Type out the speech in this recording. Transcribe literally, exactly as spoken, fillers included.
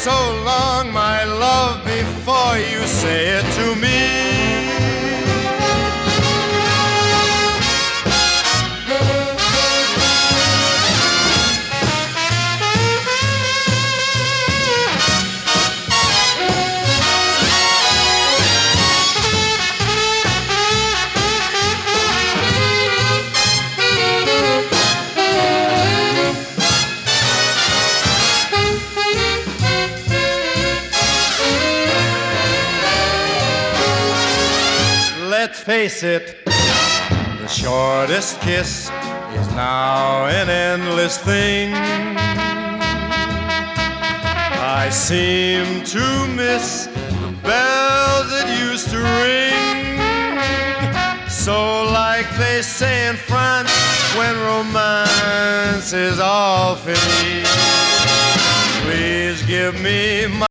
so long, my love, before you say it to me. Let's face it, the shortest kiss is now an endless thing. I seem to miss the bells that used to ring. So like they say in France, when romance is all finished, please give me my